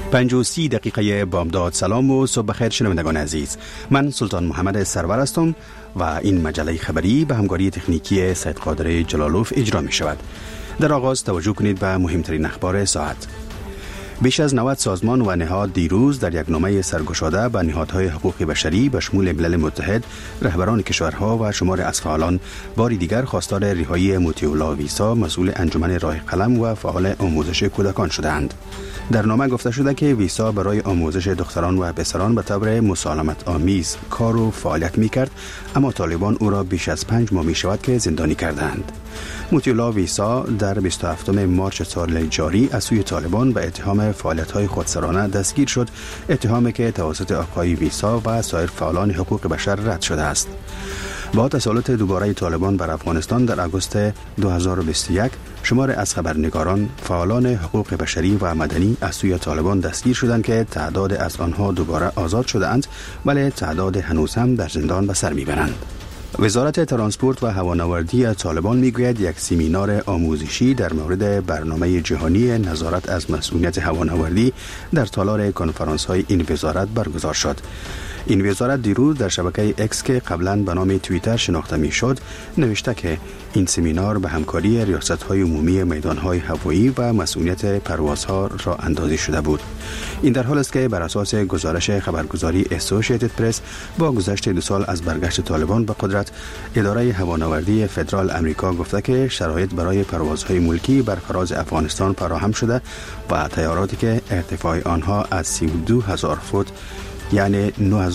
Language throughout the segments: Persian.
5:30 بامداد. سلام و صبح بخیر شنوندگان عزیز. من سلطان محمد سرور هستم و این مجله خبری به همکاری تکنیکی سید قادر جلالوف اجرا می شود. در آغاز توجه کنید به مهمترین اخبار ساعت. بیش از 90 سازمان و نهاد دیروز در یک نامه سرگشاده به نهادهای حقوق بشری به شمول ملل متحد، رهبران کشورها و شمار از فعالان باری دیگر خواستار رهایی مطیع ویسا، مسئول انجمن راه قلم و فعال آموزش کودکان شدند. در نامه گفته شده که ویسا برای آموزش دختران و پسران به طور مسالمت آمیز کار و فعالیت می کرد، اما طالبان او را بیش از 5 ماه می شود که زندانی کردند. مطیع ویسا در 27 مارس سال جاری از سوی طالبان به اتهام فعالیت‌های خودسرانه دستگیر شد، اتهامی که توسط آقای ویسا و سایر فعالان حقوق بشر رد شده است. با تسلط دوباره طالبان بر افغانستان در آگوست 2021 شمار از خبرنگاران، فعالان حقوق بشری و مدنی از سوی طالبان دستگیر شدند که تعداد از آنها دوباره آزاد شده‌اند، ولی تعداد هنوز هم در زندان به سر میبرند. وزارت ترانسپورت و هوانوردی طالبان میگوید یک سمینار آموزشی در مورد برنامه جهانی نظارت از مسئولیت هوانوردی در تالار کنفرانس های این وزارت برگزار شد. این وزارت دیروز در شبکه اکس که قبلا به نام توییتر شناخته میشد نوشته که این سمینار به همکاری ریاست‌های عمومی میدان‌های هوایی و مسئولیت پروازها را اندازی شده بود. این در حال است که بر اساس گزارش خبرگزاری اسوسییتد پرس با گذشت 2 سال از برگشت طالبان به قدرت، اداره هوانوردی فدرال امریکا گفته که شرایط برای پروازهای ملکی بر فراز افغانستان فراهم شده و طیاراتی که ارتفاع آنها از 32,000 فوت یعنی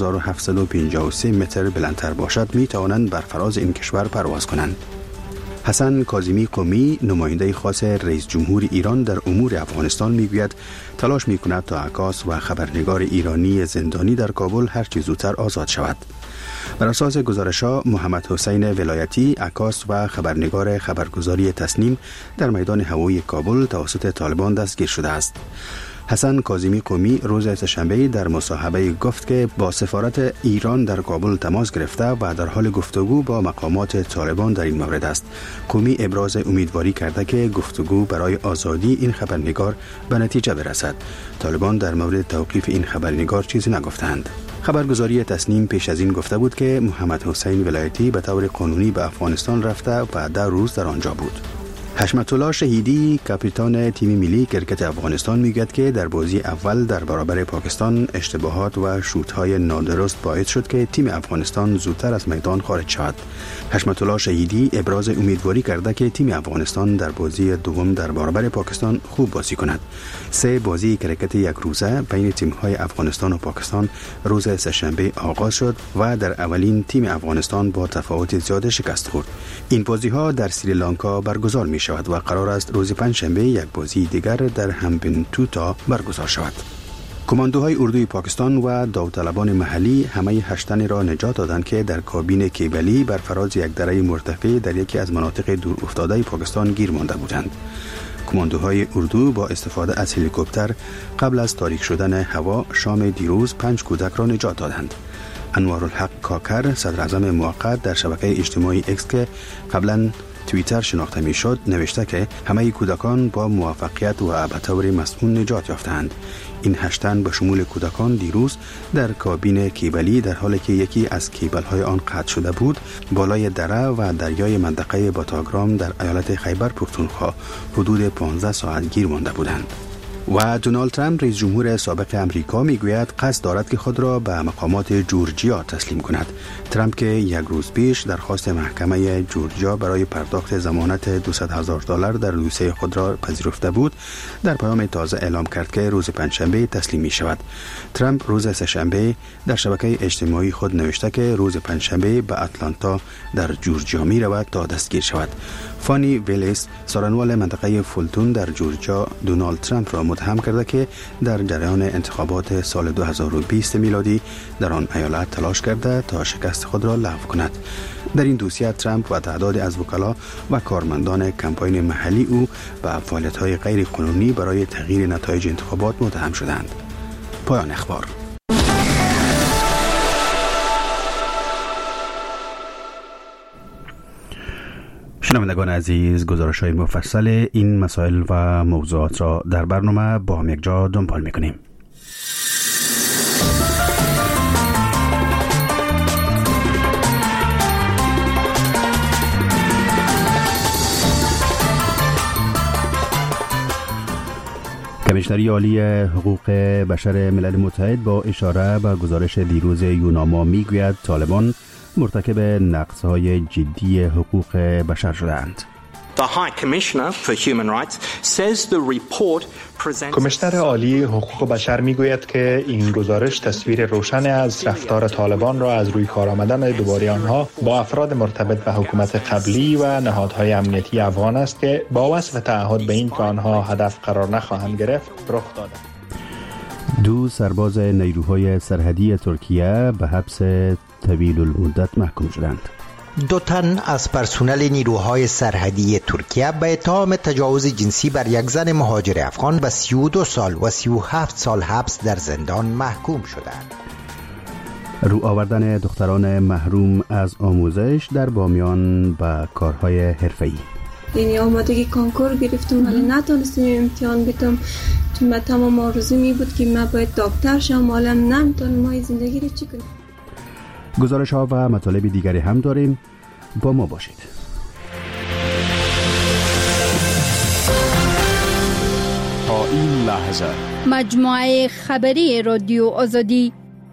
9753 متر بلندتر باشد می توانند بر فراز این کشور پرواز کنند. حسن کاظمی قمی، نماینده خاص رئیس جمهور ایران در امور افغانستان میگوید تلاش میکند تا عکاس و خبرنگار ایرانی زندانی در کابل هر چه زودتر آزاد شود. بر اساس گزارش‌ها محمد حسین ولایتی، عکاس و خبرنگار خبرگزاری تصنیم در میدان هوایی کابل توسط طالبان دستگیر شده است. حسن کاظمی قمی روز سه‌شنبه در مصاحبه گفت که با سفارت ایران در کابل تماس گرفته و در حال گفتگو با مقامات طالبان در این مورد است. قمی ابراز امیدواری کرده که گفتگو برای آزادی این خبرنگار به نتیجه برسد. طالبان در مورد توقیف این خبرنگار چیزی نگفتند. خبرگزاری تصنیم پیش از این گفته بود که محمد حسین ولایتی به طور قانونی به افغانستان رفته و 10 روز در آنجا بود. حشمت الله شهیدی، کاپیتان تیم ملی کرکت افغانستان میگوید که در بازی اول در برابر پاکستان اشتباهات و شوت‌های نادرست باعث شد که تیم افغانستان زودتر از میدان خارج شود. حشمت الله شهیدی ابراز امیدواری کرده که تیم افغانستان در بازی دوم در برابر پاکستان خوب بازی کند. 3 بازی کرکت یک روزه بین تیم‌های افغانستان و پاکستان روز سه‌شنبه آغاز شد و در اولین تیم افغانستان با تفاوت زیاد شکست خورد. این بازی‌ها در سریلانکا برگزار می شود و قرار است روز پنجشنبه یک بازی دیگر در همبنتوتا برگزار شود. کماندوهای اردوی پاکستان و داوطلبان محلی همه 8 تن را نجات دادند که در کابین کیبلی بر فراز یک دره مرتفع در یکی از مناطق دور افتاده پاکستان گیر مانده بودند. کماندوهای اردو با استفاده از هلیکوپتر قبل از تاریک شدن هوا شام دیروز 5 کودک را نجات دادند. انوارالحق کاکر، صدر اعظم موقت، در شبکه اجتماعی اکس که قبلا توییتر شناخته می شد نوشته که همه کودکان با موفقیت و به طور مسئول نجات یافتند. این 8 تن به شمول کودکان دیروز در کابین کیبلی در حالی که یکی از کیبل‌های آن قطع شده بود بالای دره و دریای منطقه باتاگرام در ایالت خیبر پختونخوا حدود 15 ساعت گیر مانده بودند. و دونالد ترامپ، رئیس جمهور سابق امریکا، میگوید قصد دارد که خود را به مقامات جورجیا تسلیم کند. ترامپ که یک روز پیش درخواست محکمه جورجیا برای پرداخت ضمانت $200,000 در دوسیه خود را پذیرفته بود، در پیام تازه اعلام کرد که روز پنجشنبه تسلیم می شود. ترامپ روز سه‌شنبه در شبکه اجتماعی خود نوشته که روز پنجشنبه به اتلانتا در جورجیا می رود تا دستگیر شود. فانی ویلیس، سارنوال منطقه فولتون در جورجیا، دونالد ترامپ را متهم کرده که در جریان انتخابات سال 2020 میلادی در آن ایالت تلاش کرده تا شکست خود را لغو کند. در این دوسیه ترامپ و تعدادی از وکلا و کارمندان کمپاین محلی او به فعالیت‌های غیر قانونی برای تغییر نتایج انتخابات متهم شدند. پایان اخبار. شنوندگان عزیز، گزارش‌های مفصل این مسائل و موضوعات را در برنامه با هم یک جا دنبال می‌کنیم. کمیشنری عالی حقوق بشر ملل متحد با اشاره به گزارش دیروز یوناما میگوید طالبان مرتکب نقض‌های جدی حقوق بشر شدند. کمیشنر عالی حقوق بشر میگوید که این گزارش تصویر روشن از رفتار طالبان را از روی کار آمدن دوباره آنها با افراد مرتبط به حکومت قبلی و نهادهای امنیتی افغان است که با وصف تعهد به این که آنها هدف قرار نخواهند گرفت رخ داده. 2 سرباز نیروهای سرحدی ترکیه به حبس طویل المدت محکوم شدند. 2 تن از پرسنل نیروهای سرحدی ترکیه به اتهام تجاوز جنسی بر یک زن مهاجر افغان به 32 سال و 37 سال حبس در زندان محکوم شدند. رو آوردن دختران محروم از آموزش در بامیان به کارهای حرفه‌ای. یعنی آمادگی کنکور گرفتم ولی نتونستم امتحان بدم، چون من تمام آرزو می بود که من باید دکتر شم، حالا نمیتونم ما زندگی رو چی کنیم. گزارش ها و مطالب دیگری هم داریم، با ما باشید. تا این لحظه مجموعه خبری رادیو آزادی.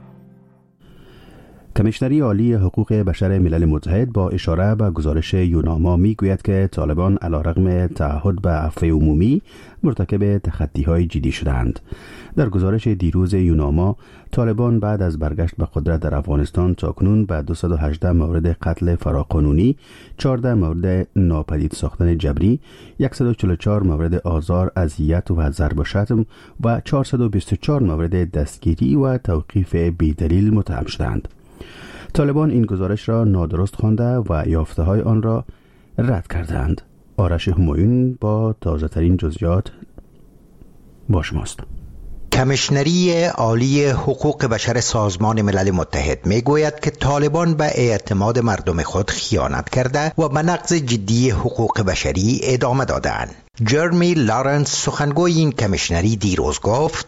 کمیشنری عالی حقوق بشر ملل متحد با اشاره به گزارش یوناما میگوید که طالبان علیرغم تعهد به عفو عمومی مرتکب تخطی‌های جدی شدند. در گزارش دیروز یوناما، طالبان بعد از برگشت به قدرت در افغانستان تاکنون به 218 مورد قتل فراقانونی، 14 مورد ناپدید ساختن جبری، 144 مورد آزار، اذیت و ضرب و شتم و 424 مورد دستگیری و توقیف بی‌دلیل متهم شدند. طالبان این گزارش را نادرست خوانده و یافته‌های آن را رد کردند. آرش همایون با تازه‌ترین جزئیات با شماست. کمیشنری عالی حقوق بشر سازمان ملل متحد میگوید که طالبان به اعتماد مردم خود خیانت کرده و به نقض جدی حقوق بشری ادامه دادند. جرمی لارنس سخنگوی این کمیشنری دیروز گفت: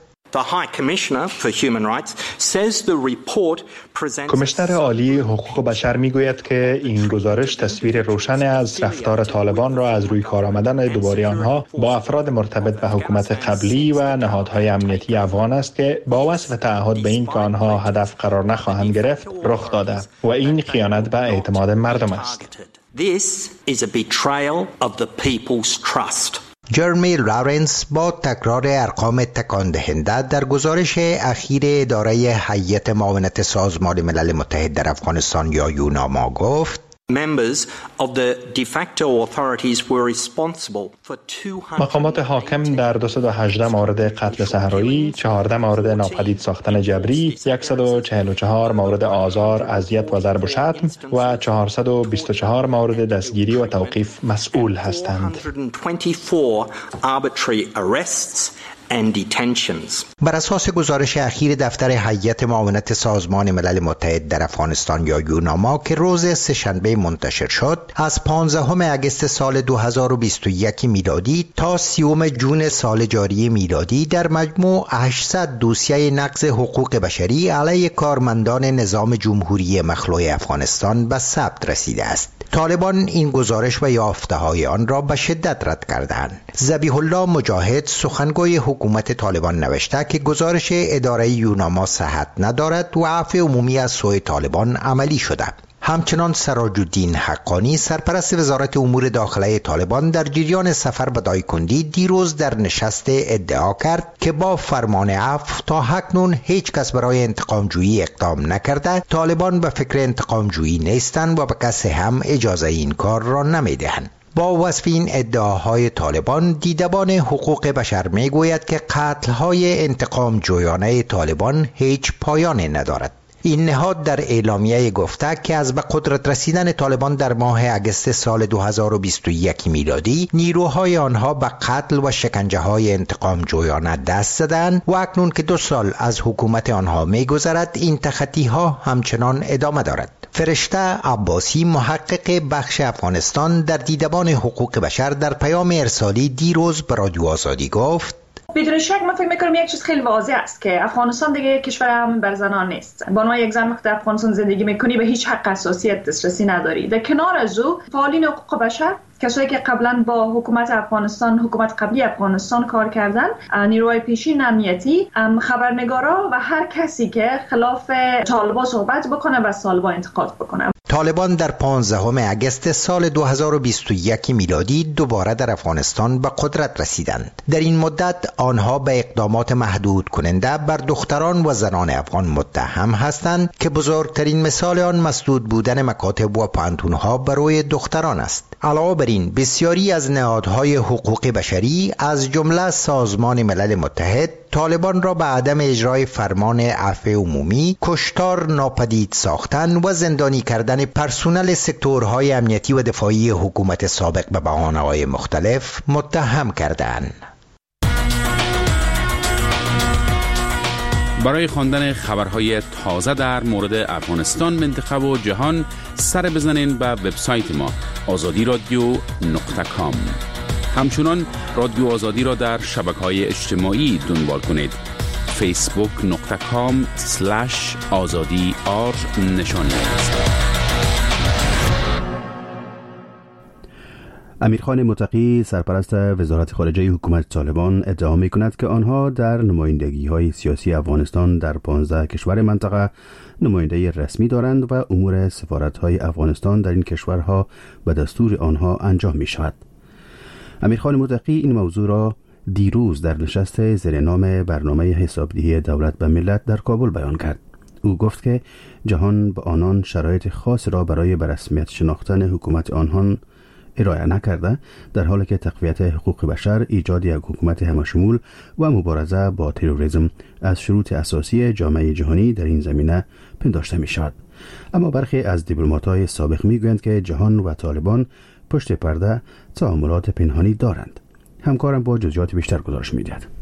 کمیشنر عالی حقوق بشر میگوید که این گزارش تصویر روشن از رفتار طالبان را از روی کار آمدن دوباره آنها با افراد مرتبط به حکومت قبلی و نهادهای امنیتی افغان است که با وصف تعهد به این که آنها هدف قرار نخواهند گرفت رخ داده و این خیانت به اعتماد مردم است. This is a betrayal of the people's trust. جرمی لارنس با تکرار ارقام تکان دهنده در گزارش اخیر اداره هیئت معاونت سازمان ملل متحد در افغانستان یا یوناما گفت: مقامات حاکم در 218 مورد قتل صحرایی، 14 مورد ناپدید ساختن جبری، 144 مورد آزار، اذیت و ضرب و شتم و 424 مورد دستگیری و توقیف مسئول هستند. بر اساس گزارش اخیر دفتر هیئت معاونت سازمان ملل متحد در افغانستان یا یوناما که روز سه‌شنبه منتشر شد، از 15 اگست سال 2021 میلادی تا 30 جون سال جاری میلادی در مجموع 800 دوسیه نقض حقوق بشری علیه کارمندان نظام جمهوری مخلوع افغانستان به ثبت رسیده است. طالبان این گزارش و یافته‌های آن را به شدت رد کردند. ذبیح الله مجاهد سخنگوی حکومت طالبان نوشته که گزارش اداره یوناما صحت ندارد و عفو عمومی از سوی طالبان عملی شده. همچنان سراج الدین حقانی سرپرست وزارت امور داخله طالبان در جریان سفر به دایکندی دیروز در نشست ادعا کرد که با فرمان عفو تا اکنون هیچ کس برای انتقام جویی اقدام نکرده، طالبان به فکر انتقام جویی نیستند و به کسی هم اجازه این کار را نمیدهند. با وصف این ادعاهای طالبان، دیدبان حقوق بشر میگوید که قتل‌های انتقام جویانه طالبان هیچ پایانی ندارد. این نهاد در اعلامیه گفته که از به قدرت رسیدن طالبان در ماه اگست سال 2021 میلادی نیروهای آنها به قتل و شکنجه های انتقام جویانه دست زدند و اکنون که 2 سال از حکومت آنها میگذرد این تخطی ها همچنان ادامه دارد. فرشته عباسی محقق بخش افغانستان در دیدبان حقوق بشر در پیام ارسالی دیروز به رادیو آزادی گفت: بدون شک من فکر میکنم یک چیز خیلی واضح است که افغانستان دیگه کشور امن بر زنان نیست. با عنوان یک زن وقتی افغانستان زندگی میکنی به هیچ حق اساسی دسترسی نداری. در کنار از او فعالین حقوق بشر کسایی که قبلا با حکومت افغانستان، حکومت قبلی افغانستان کار کردن، نیروهای پیشین امنیتی، خبرنگارا و هر کسی که خلاف طالبان صحبت بکنه و طالبان انتقاد بکنه. طالبان در 15 اگست سال 2021 میلادی دوباره در افغانستان به قدرت رسیدند. در این مدت آنها به اقدامات محدود کننده بر دختران و زنان افغان متهم هستند که بزرگترین مثال آن مسدود بودن مکاتب و پانتونها برای دختران است. علاوه بر این بسیاری از نهادهای حقوق بشری از جمله سازمان ملل متحد طالبان را به عدم اجرای فرمان عفو عمومی، کشتار ناپدید ساختن و زندانی کردن پرسنل سکتورهای امنیتی و دفاعی حکومت سابق به بهانه‌های مختلف متهم کردند. برای خواندن خبرهای تازه در مورد افغانستان، منطقه و جهان سر بزنین به وبسایت ما azadiradio.com. همچنان رادیو آزادی را در شبکه‌های اجتماعی دنبال کنید. facebook.com/azadi_r نشان است. امیرخان متقی سرپرست وزارت خارجه حکومت طالبان ادعا می‌کند که آنها در نمایندگی‌های سیاسی افغانستان در 15 کشور منطقه نماینده رسمی دارند و امور سفارت‌های افغانستان در این کشورها به دستور آنها انجام می‌شود. امیرخان متقی این موضوع را دیروز در نشست زیر نام برنامه حسابدهی دولت به ملت در کابل بیان کرد. او گفت که جهان به آنان شرایط خاص را برای به رسمیت شناختن حکومت آنها ارائه نکرده، در حالی که تقویت حقوق بشر، ایجاد یک حکومت همشمول و مبارزه با تروریسم از شروط اساسی جامعه جهانی در این زمینه پنداشته می شود. اما برخی از دیپلمات‌های سابق می گویند که جهان و طالبان پشت پرده تعاملات پنهانی دارند. همکارم با جزئیات بیشتر گزارش می دهد.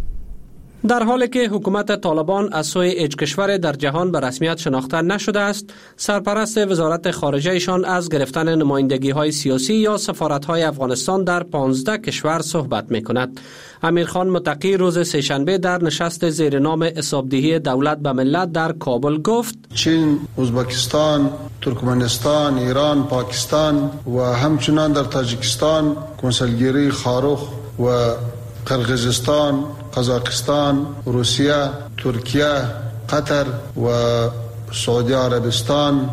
در حالی که حکومت طالبان از سوی هیچ کشور در جهان به رسمیت شناخته نشده است، سرپرست وزارت خارجه ایشان از گرفتن نمایندگی‌های سیاسی یا سفارت‌های افغانستان در 15 کشور صحبت می‌کند. امیرخان متقی روز سه‌شنبه در نشست زیر نام حسابدهی دولت به ملت در کابل گفت: چین، ازبکستان، ترکمنستان، ایران، پاکستان و همچنان در تاجیکستان کنسولگری خاروخ و قرقیزستان، قزاقستان، روسیه، ترکیه، قطر و سعودی عربستان،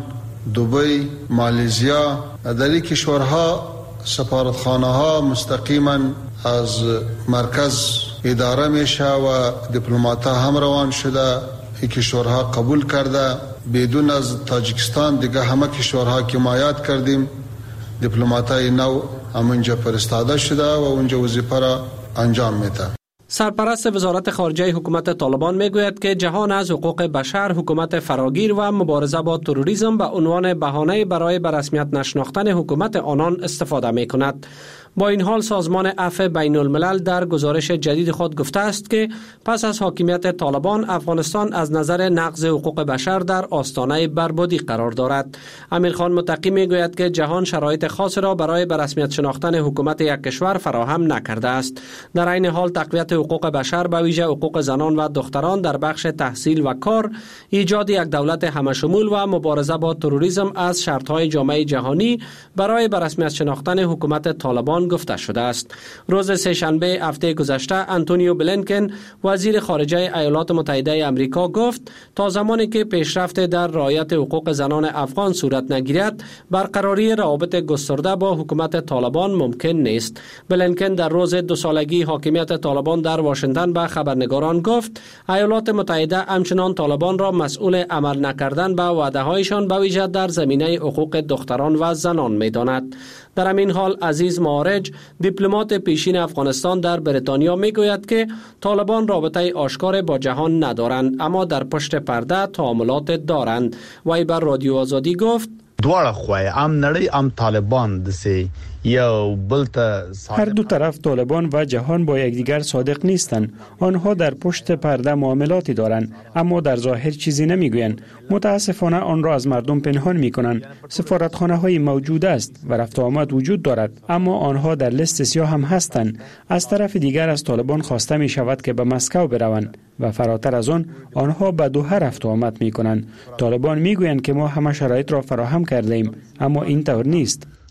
دبی، مالزیا، در این کشورها سفارتخانه ها مستقیما از مرکز اداره میشه و دیپلمات ها هم روان شده. این کشورها قبول کرده. بدون از تاجیکستان دیگه همه کشورها که مایات کردیم دیپلمات های نو همونجا فرستاده شده و اونجا وظیفه را انجام میده. سرپرست وزارت خارجه حکومت طالبان میگوید که جهان از حقوق بشر، حکومت فراگیر و مبارزه با تروریسم به عنوان بهانه برای به رسمیت نشناختن حکومت آنان استفاده میکند. با این حال سازمان عفو بین الملل در گزارش جدید خود گفته است که پس از حاکمیت طالبان افغانستان از نظر نقض حقوق بشر در آستانه بربادی قرار دارد. امیرخان متقی میگوید که جهان شرایط خاص را برای به رسمیت شناختن حکومت یک کشور فراهم نکرده است. در عین حال تقویت حقوق بشر به ویژه حقوق زنان و دختران در بخش تحصیل و کار، ایجاد یک دولت همشمول و مبارزه با تروریسم از شرط‌های جامعه جهانی برای به رسمیت شناختن حکومت طالبان گفته شده است. روز سه‌شنبه هفته گذشته آنتونیو بلینکن وزیر خارجه ایالات متحده آمریکا گفت تا زمانی که پیشرفت در رعایت حقوق زنان افغان صورت نگیرد برقراری روابط گسترده با حکومت طالبان ممکن نیست. بلینکن در روز 2 سالگی حاکمیت طالبان در واشنگتن به خبرنگاران گفت ایالات متحده همچنان طالبان را مسئول عمل نکردن به وعده‌هایشان به ویژه در زمینه حقوق دختران و زنان می‌داند. در همین حال عزیز معارج دیپلمات پیشین افغانستان در بریتانیا میگوید که طالبان رابطه آشکار با جهان ندارند اما در پشت پرده تعاملات دارند. وی بر رادیو آزادی گفت: دواړه خوای ام نړۍ ام طالبان دسی یا بلته هر دو طرف طالبان و جهان با یکدیگر صادق نیستند. آنها در پشت پرده معاملاتی دارند اما در ظاهر چیزی نمیگویند. متاسفانه آن را از مردم پنهان میکنند. سفارتخانه های موجود است و رفت و آمد وجود دارد اما آنها در لیست سیاه هم هستند. از طرف دیگر از طالبان خواسته می شود که به مسکو بروند و فراتر از آن آنها به دوحه رفت و آمد میکنند. طالبان میگویند که ما همه شرایط را فراهم کرده ایم اما این طور نیست.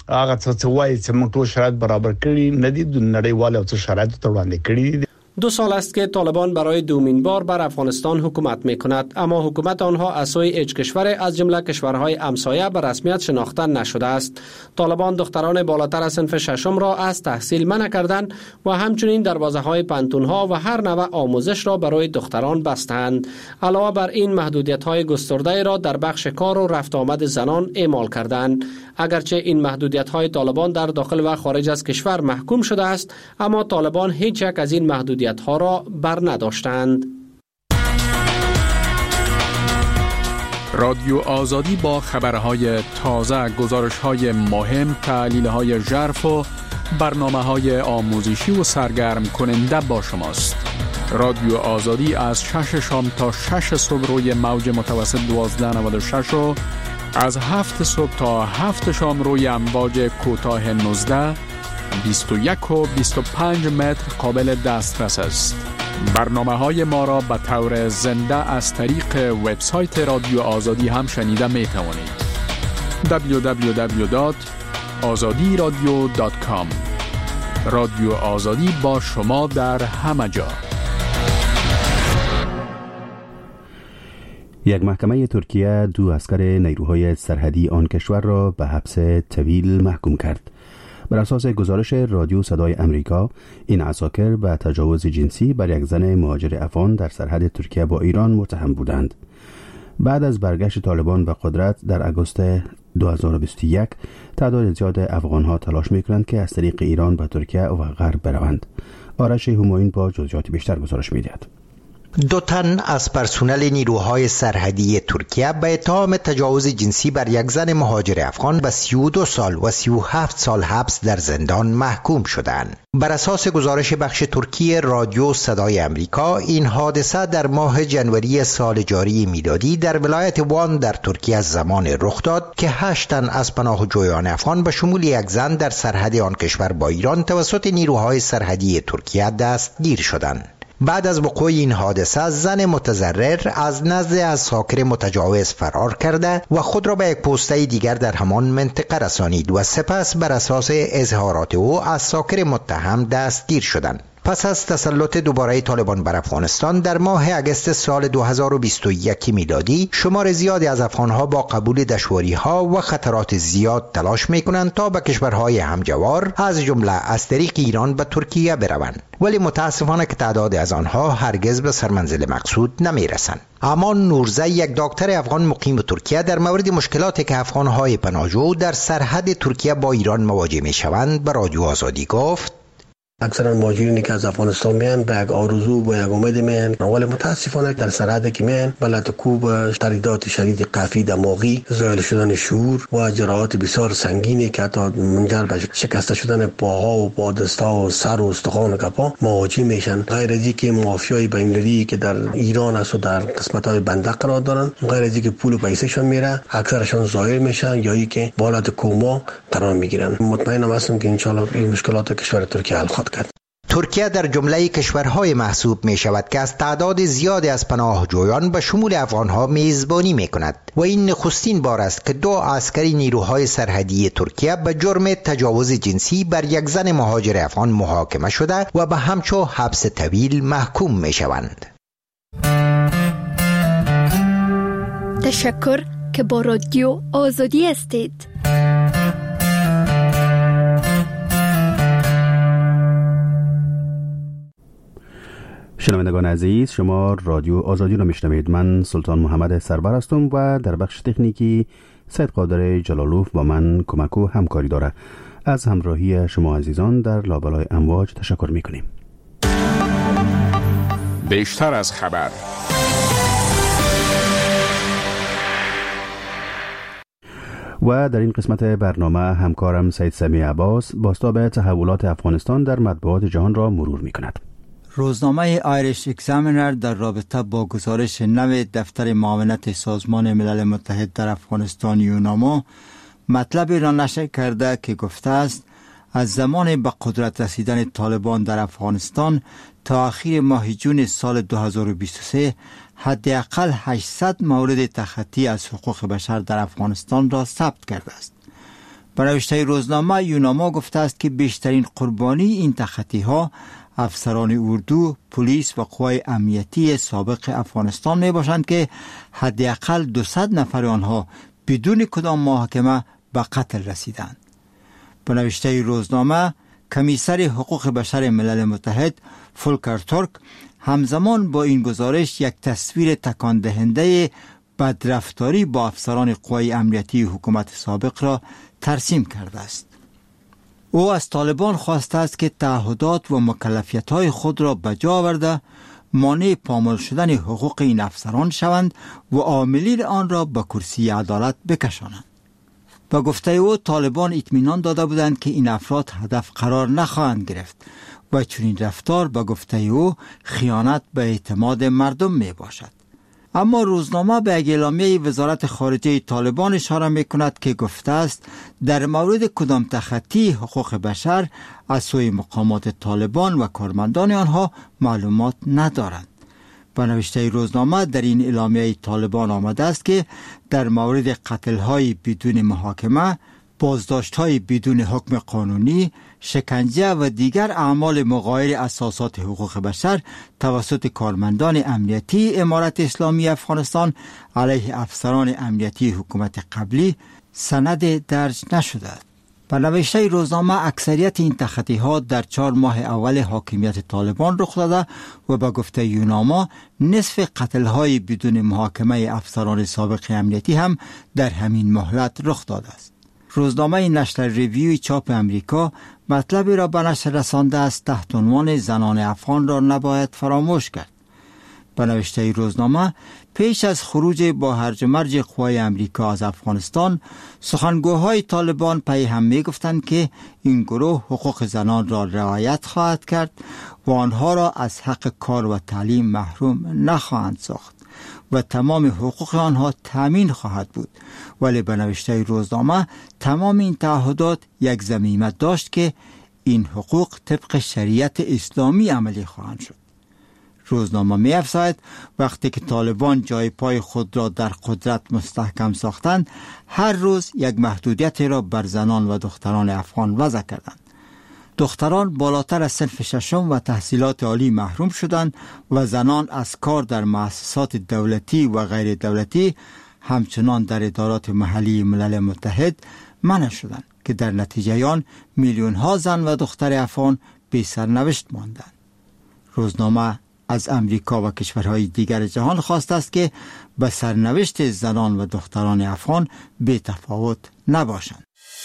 هغه څه وایي چې موږ ټول شرایط برابر کړی نه دي، د نړیوال او شرایط ته وړاندې کړی دي. 2 سال است که طالبان برای دومین بار بر افغانستان حکومت می کند، اما حکومت آنها از سوی هیچ کشور از جمله کشورهای همسایه به رسمیت شناخته نشده است. طالبان دختران بالاتر از صنف ششم را از تحصیل منع کردند و همچنین دروازه‌های پانتون‌ها و هر نوع آموزش را برای دختران بستند. علاوه بر این محدودیت‌های گسترده را در بخش کار و رفت آمد زنان اعمال کردند. اگرچه این محدودیت‌های طالبان در داخل و خارج از کشور محکوم شده است، اما طالبان هیچ یک از این محدودیت‌ها را بر نداشتند. رادیو آزادی با خبرهای تازه، گزارش‌های مهم، تحلیل‌های ژرف و برنامه‌های آموزشی و سرگرم کننده با شماست. رادیو آزادی از 6 شام تا 6 صبح روی موج متوسط 1296 و از 7 صبح تا 7 شام روی امواج کوتاه 19 21 و 25 متر قابل دسترس است. برنامه‌های ما را به طور زنده از طریق وبسایت رادیو آزادی هم شنیده می توانید. www.azadiradio.com. رادیو آزادی با شما در همه جا. یک محکمه ترکیه 2 عسکر نیروهای سرحدی آن کشور را به حبس طویل محکوم کرد. بر اساس گزارش رادیو صدای امریکا، این عساکر به تجاوز جنسی بر یک زن مهاجر افغان در سرحد ترکیه با ایران متهم بودند. بعد از برگشت طالبان به قدرت در آگوست 2021، تعداد زیاد افغان‌ها تلاش می‌کنند که از طریق ایران به ترکیه و غرب بروند. آرش همایون با جزئیات بیشتر گزارش می‌دهد. 2 تن از پرسنل نیروهای سرحدی ترکیه به اتهام تجاوز جنسی بر یک زن مهاجر افغان به 32 سال و 37 سال حبس در زندان محکوم شدند. بر اساس گزارش بخش ترکی رادیو صدای امریکا، این حادثه در ماه جنوری سال جاری میلادی در ولایت وان در ترکیه زمان رخ داد که 8 تن از پناهجویان افغان به شمول یک زن در سرحد آن کشور با ایران توسط نیروهای سرحدی ترکیه دستگیر شدند. بعد از وقوع این حادثه، زن متضرر از نزد عساکر متجاوز فرار کرده و خود را به یک پوسته دیگر در همان منطقه رسانید و سپس بر اساس اظهارات او عساکر متهم دستگیر شدند. پس از تسلط دوباره طالبان بر افغانستان در ماه اگست سال 2021 میلادی، شمار زیادی از افغانها با قبول دشواری‌ها و خطرات زیاد تلاش می‌کنند تا به کشورهای همجوار از جمله از طریق ایران به ترکیه بروند، ولی متاسفانه که تعداد از آنها هرگز به سرمنزل مقصود نمی‌رسند. امان نورزه، یک دکتر افغان مقیم ترکیه، در مورد مشکلاتی که افغان‌های پناهجو در سرحد ترکیه با ایران مواجه می‌شوند به رادیو آزادی گفت: اکثرا مهاجرینی که از افغانستان میان به یک آرزو و یک امید میان، ولی متاسفانه در سرحد که میان بلد کوب تردیدات شدید قلبی، دماغی، زایل شدن شعور و جراحات بسیار سنگینی که حتی منجر به شکسته شدن پاها و پادستا و سر و استخوان و کپا مواجه میشن. غیر از اینکه مافیای بین‌المللی که در ایران است و در قسمت‌های بنده قرار دارن، غیر از اینکه پول و پیسه‌شون میره، اکثرشون زایل میشن یا اینکه بالات کوما قرار میگیرن. مطمئنم هستم که ان شاء الله این مشکلات کشور ترکیه حل خواهد کرد. ترکیه در جمله کشورهای محسوب می شود که از تعداد زیادی از پناهجویان به شمول افغانها میزبانی می کند و این نخستین بار است که 2 عسکری نیروهای سرحدی ترکیه به جرم تجاوز جنسی بر یک زن مهاجر افغان محاکمه شده و به همچو حبس طویل محکوم می شوند. تشکر که با رادیو آزادی هستید. شنوندگان عزیز، شما رادیو آزادی را میشنوید. من سلطان محمد سرور هستم و در بخش تکنیکی سید قادر جلالوف با من کمک و همکاری داره. از همراهی شما عزیزان در لابلای امواج تشکر میکنیم. بیشتر از خبر. و در این قسمت برنامه همکارم سید سمیع عباس بازتاب تحولات افغانستان در مطبوعات جهان را مرور میکند. روزنامه آیریش اگزامینر در رابطه با گزارش نو دفتر معاونت سازمان ملل متحد در افغانستان یوناما مطلبی را نشر کرده که گفته است از زمان به قدرت رسیدن طالبان در افغانستان تا آخر ماه جون سال 2023 حداقل 800 مورد تخطی از حقوق بشر در افغانستان را ثبت کرده است. به نوشته روزنامه یوناما گفته است که بیشترین قربانی این تخطی ها افسران اردو، پلیس و قوای امنیتی سابق افغانستان می باشند که حداقل 200 نفر آنها بدون کدام محاکمه به قتل رسیدند. به نوشته روزنامه کمیسر حقوق بشر ملل متحد فولکر تورک همزمان با این گزارش یک تصویر تکان دهنده بدرفتاری با افسران قوای امنیتی حکومت سابق را ترسیم کرده است. او از طالبان خواسته است که تعهدات و مکلفیت‌های خود را بجا آورده مانع پامال شدن حقوق این افسران شوند و عاملین آن را به کرسی عدالت بکشانند. با گفته او طالبان اطمینان داده بودند که این افراد هدف قرار نخواهند گرفت و چنین رفتار با گفته او خیانت به اعتماد مردم می باشد. اما روزنامه به اعلامیه وزارت خارجه طالبان اشاره می کند که گفته است در مورد کدام تخطی حقوق بشر از سوی مقامات طالبان و کارمندان آنها معلومات ندارند. به نوشته روزنامه در این اعلامیه طالبان آمده است که در مورد قتل‌های بدون محاکمه، بازداشت‌های بدون حکم قانونی، شکنجه و دیگر اعمال مغایر اساسات حقوق بشر توسط کارمندان امنیتی امارت اسلامی افغانستان علیه افسران امنیتی حکومت قبلی سند درج نشده است. به نوشته روزنامه اکثریت این تخطی‌ها در 4 ماه اول حاکمیت طالبان رخ داده و به گفته یوناما نصف قتل‌های بدون محاکمه افسران سابق امنیتی هم در همین مهلت رخ داده است. روزنامه نشر ریویوی چاپ امریکا مطلبی را به نشر رسانده است تحت عنوان زنان افغان را نباید فراموش کرد. به نوشته روزنامه پیش از خروج با هرج و مرج قوای امریکا از افغانستان سخنگوهای طالبان پی هم می گفتند که این گروه حقوق زنان را رعایت خواهد کرد و آنها را از حق کار و تعلیم محروم نخواهند ساخت و تمام حقوق آنها تامین خواهد بود. ولی به نوشته روزنامه تمام این تعهدات یک ضمیمت داشت که این حقوق طبق شریعت اسلامی عملی خواهند شد. روزنامه می افزاید وقتی که طالبان جای پای خود را در قدرت مستحکم ساختند هر روز یک محدودیت را بر زنان و دختران افغان وضع کردند. دختران بالاتر از صنف ششم و تحصیلات عالی محروم شدند و زنان از کار در مؤسسات دولتی و غیر دولتی همچنان در ادارات محلی ملل متحد منع شدند که در نتیجه آن میلیون ها زن و دختر افغان بی سرنوشت ماندند. روزنامه از امریکا و کشورهای دیگر جهان خواسته است که به سرنوشت زنان و دختران افغان بی تفاوت نباشند.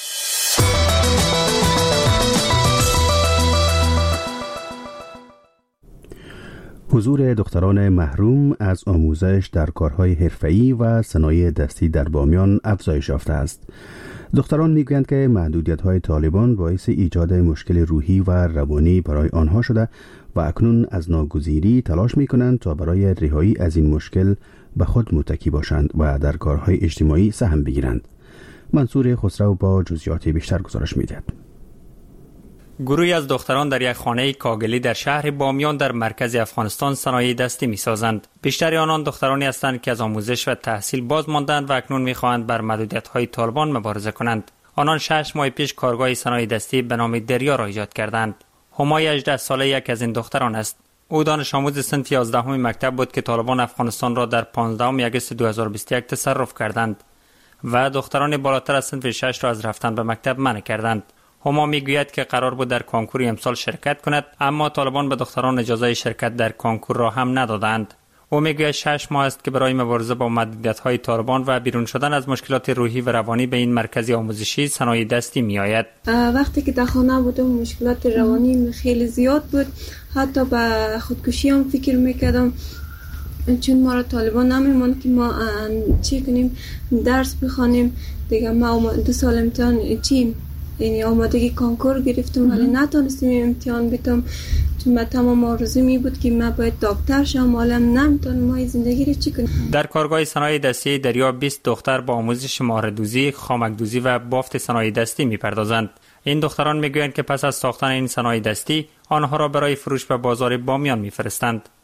حضور دختران محروم از آموزش در کارهای حرفه‌ای و صنایع دستی در بامیان افزایش یافته است. دختران میگویند که محدودیت‌های طالبان باعث ایجاد مشکل روحی و روانی برای آنها شده و اکنون از ناگزیری تلاش می‌کنند تا برای رهایی از این مشکل به خود متکی باشند و در کارهای اجتماعی سهم بگیرند. منصور خسرو با جزئیات بیشتر گزارش می‌دهد. گروهی از دختران در یک خانه کاگلی در شهر بامیان در مرکز افغانستان صنایع دستی می‌سازند. بیشتر آنان دخترانی هستند که از آموزش و تحصیل باز ماندند و اکنون می‌خواهند بر محدودیت‌های طالبان مبارزه کنند. آنان 6 ماه پیش کارگاه صنایع دستی به نام دریا را ایجاد کردند. همای 18 ساله یک از این دختران است. او دانش آموز صنف 11 مکتب بود که طالبان افغانستان را در 15 آگوست 2021 تصرف کردند و دختران بالاتر از صنف 6 را از رفتن به مکتب منع کردند. هما میگوید که قرار بود در کنکور امسال شرکت کند، اما طالبان به دختران اجازه شرکت در کنکور را هم ندادند. او میگوید 6 ماه است که برای مبارزه با محدودیت‌های طالبان و بیرون شدن از مشکلات روحی و روانی به این مرکز آموزشی صنایع دستی میآید. وقتی که در خانه بودم مشکلات روانی خیلی زیاد بود، حتی به خودکشی هم فکر میکردم، چون ما را طالبان نمی‌ماند که ما چی کنیم، درس بخوانیم دیگه. ما 2 سال امتحان یعنی آمادگی کنکور گرفتم ولی نتونستم امتحان بدم، چون من تمام آرزو می بود که من باید دکتر شم، ولی نمیتونم. ما زندگی رو چی کنیم؟ در کارگاه صنایع دستی دریا 20 دختر با آموزش مهره‌دوزی، خامک‌دوزی و بافت صنایع دستی میپردازند. این دختران میگویند که پس از ساختن این صنایع دستی آنها را برای فروش به بازار بامیان میفرستند.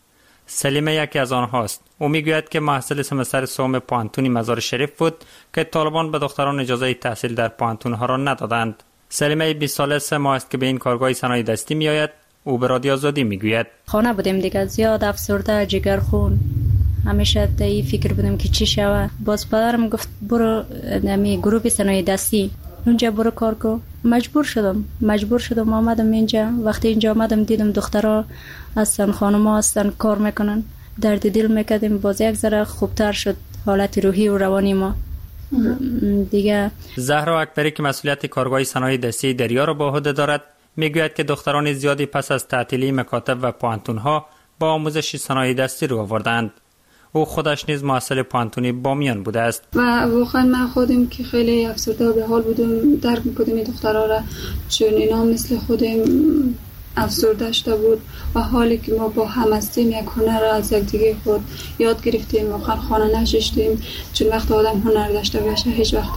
سلیمه یکی از آنهاست. او میگوید که محصل سمستر سوم پوانتون مزار شریف بود که طالبان به دختران اجازه تحصیل در پوانتون‌ها را ندادند. سلیمه 20 ساله 3 ماه است که به این کارگاه صنایع دستی میآید. او به رادیو آزادی میگوید خانه بودیم دیگه، زیاد افسرده، جگرخون، همیشه در این فکر بودیم که چی شود. باز پدرم گفت برو نمی گروه صنایع دستی اونجا برو کار کن. مجبور شدم آمدم اینجا. وقتی اینجا آمدم دیدم دخترها هستن، خانم‌ها هستن، کار میکنن، درد دل میکردیم. باز یک ذره خوبتر شد حالت روحی و روانی ما دیگه. زهرا اکبری که مسئولیت کارگاه صنایع دستی دریا را به عهده دارد میگوید که دختران زیادی پس از تعطیلی مکاتب و پوانتون‌ها با آموزش صنایع دستی رو آوردند. او خودش نیز محصل پوانتونی بامیان بوده است و واقعا من خودم که خیلی افسرده و به حال بودم، درک می‌کردم این دخترها را، چون اینا مثل خودم افسرده شده بود و حالی که ما با هم هستیم یک هنر را از یکدیگه خود یاد گرفتیم. واقعا خانه نشستیم، چون وقت آدم هنر داشته باشه هیچ وقت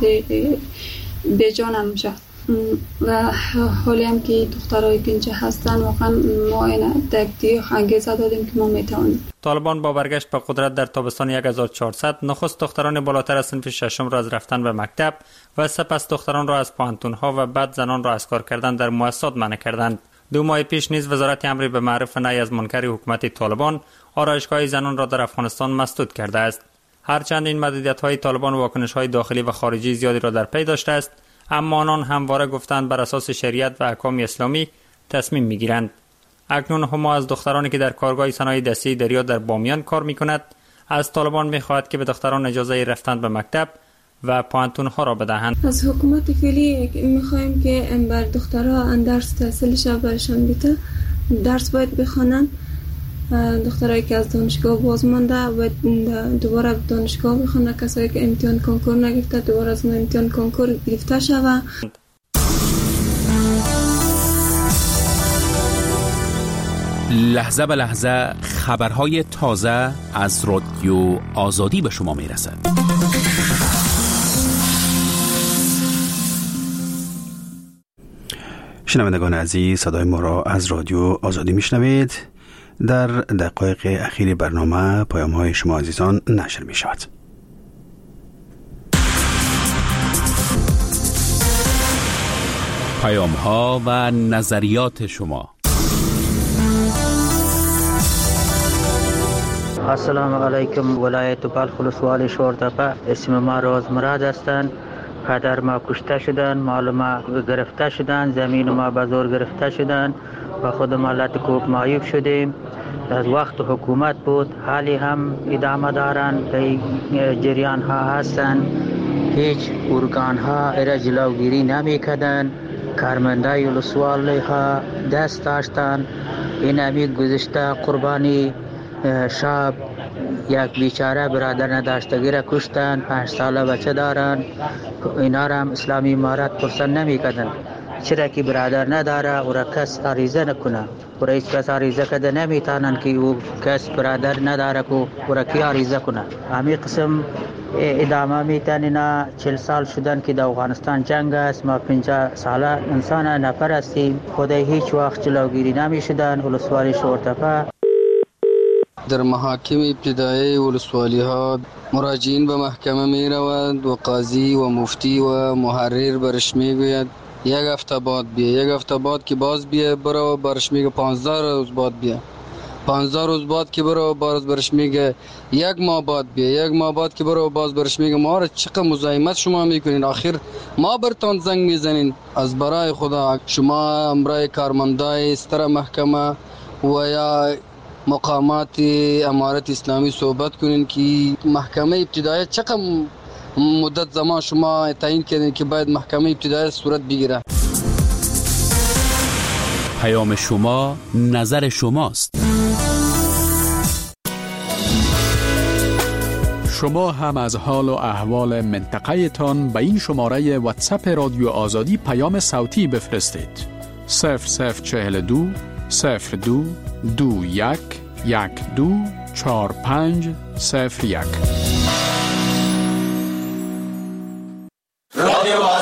به جان نمیشه. و حالی هم که دخترایی که اینجا هستن واقعا ما این دیگه انگیزه دادیم که ما میتونیم. طالبان با برگشت به قدرت در تابستان 1400 نخست دختران بالاتر از صنف ششم را از رفتن به مکتب و سپس دختران را از پوانتون‌ها و بعد زنان را از کار کردن در مؤسسات منع کردند. 2 ماه پیش نیز وزارت امر به معرف نهی از منکر حکومت طالبان آرایشگاه زنان را در افغانستان مسدود کرده است. هرچند این محدودیت‌های طالبان واکنش‌های داخلی و خارجی زیادی را در پی داشته است، اما آنان همواره گفتند بر اساس شریعت و احکام اسلامی تصمیم میگیرند. اکنون هما از دخترانی که در کارگاه صنایع دستی دریا در بامیان کار میکند از طالبان میخواهد که به دختران اجازه رفتن به مکتب و پوانتون‌ها را بدهند. از حکومت فعلی میخوایم که بر دخترها درس تحصیلش برشان بده، درس باید بخوانند. دخترایی که از دانشگاه باز مانده و دوباره دانشگاه بخونه، کسایی که امتحان کنکور نگرفته دوباره از امتحان کنکور گرفته شود. لحظه به لحظه خبرهای تازه از رادیو آزادی به شما میرسد. شنوندگان عزیز، صدای ما را از رادیو آزادی میشنوید. در دقایق اخیر برنامه پیام‌های شما عزیزان نشر می شود. پیام‌ها و نظریات شما. السلام علیکم. ولایت بلخ ولسوالی شورتپه. اسم ما روزمراد هستند. پدر ما کشته شدن، مال ما گرفته شدن، زمین ما به زور گرفته شدن و خود ما لطکوب معیوب شدیم. از وقت حکومت بود، حالی هم ادامه دارن، به جریان ها هستن. هیچ ارگان ها را جلوگیری نمی کردن. کارمندای ولسوالی ها دست داشتن. این همی گذشته قربانی شب یک بیچاره برادر نداشتگی را کشتن، 5 ساله بچه دارن. اینا را هم اسلامی امارت پرسن نمی کردن. چرا که برادر نداره او را کس عریضه نکنه، او را هیچ کس عریضه کده نمیتانن که او کس برادر نداره که او را کی عریضه کنه. همین قسم ادامه میتنینا. 40 سال شدن که در افغانستان جنگ است، ما 50 ساله انسان نفر هستیم. خودی هیچ وقت جلوگیری نمیشدن. ولسوالی شورتپه در محاکم ابتدایی ولسوالی ها مراجعین به محکمه می روند و قاضی و مفتی و محرر برش می گوید یک هفته بعد بیا، یک هفته بعد که باز بیا برو، برش میگه 15 روز بعد بیا، 15 روز بعد که برو باز برش میگه یک ماه بعد بیا، یک ماه بعد که برو باز برش میگه ما را چقدر مزاحمت شما میکنین، آخر ما برتان زنگ میزنین. از برای خدا شما امرای کارمندای ستر محکمه و یا مقامات امارت اسلامی صحبت کنین که محکمه ابتدایی چقدر مدت زمان شما تعیین کردین که باید محکمه ابتدایی صورت بگیره. پیام شما نظر شماست. شما هم از حال و احوال منطقه تان به این شماره واتساپ رادیو آزادی پیام صوتی بفرستید. 0042 02 21 12 45 01. رادیو